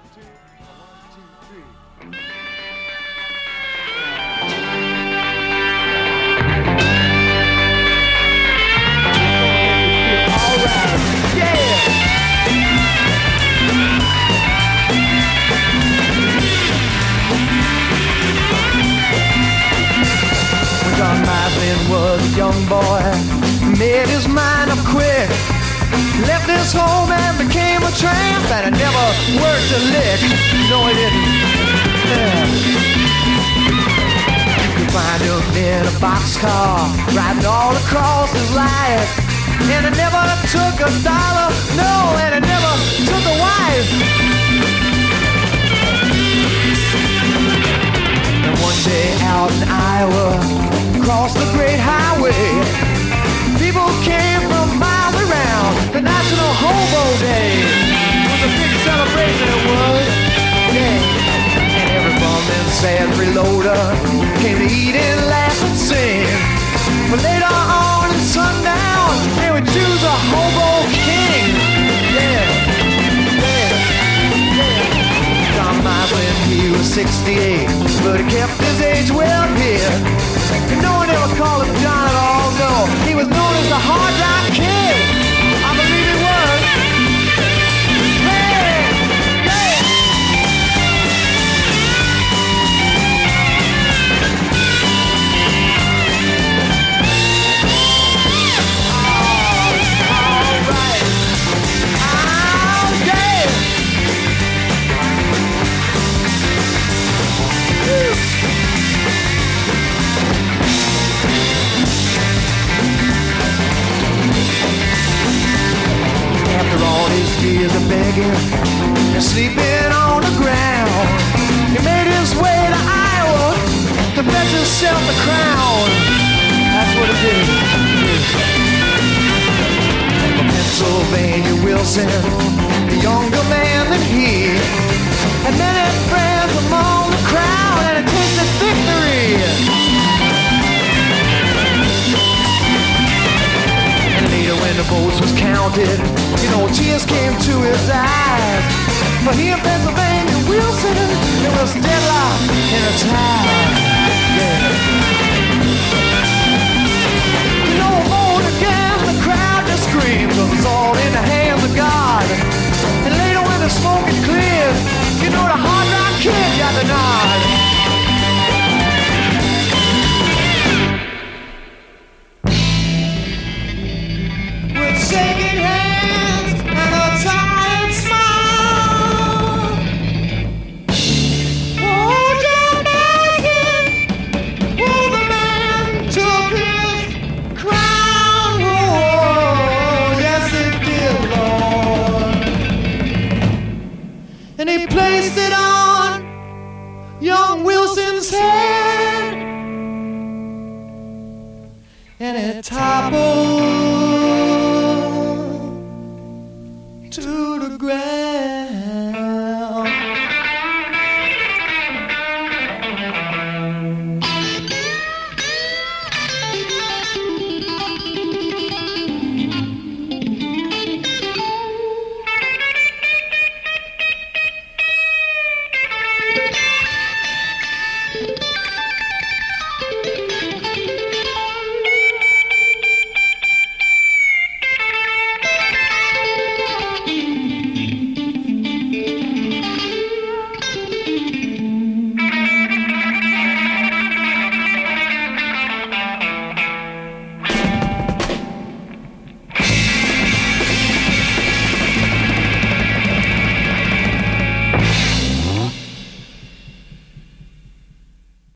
John Maslin was a young boy, made his mind up quick, left his home and became a tramp, and he never worked a lick. No, he didn't. Yeah. You could find him in a boxcar, riding all across his life, and he never took a dollar, no, and he never took a wife. And one day out in Iowa, across the great highway, people came from miles around. The National Hobo Day was a big celebration, it was. Yeah. And every bum and sad freeloader came to eat and laugh and sing. But later on at sundown, they would choose a hobo king. Yeah, yeah, yeah. John Maslin, he was 68, but he kept his age well hid. And no one ever called him John at all, no. He was known as the Hard Rock Kid. I believe he was. Hey! Yeah! All right. Oh, yeah! Woo! After all his years of begging and sleeping on the ground, he made his way to Iowa to fetch himself the crown. That's what he did. From Pennsylvania Wilson, the younger man than he, and many friends among the crowd, and it tasted victory. Later when the votes was counted, you know, tears came to his eyes. But here in Pennsylvania Wilson, it was deadlock in a tie. Yeah. You know, vote again, the crowd just screamed, 'cause it's all in the hands of God. And later when the smoke had cleared, you know, the Hard Rock Kid got the nod. Shaking hands and a tired smile. Oh, John Maslin, oh, the man took his crown. Oh, yes, it did, Lord. And he placed it on young Wilson's head, and it toppled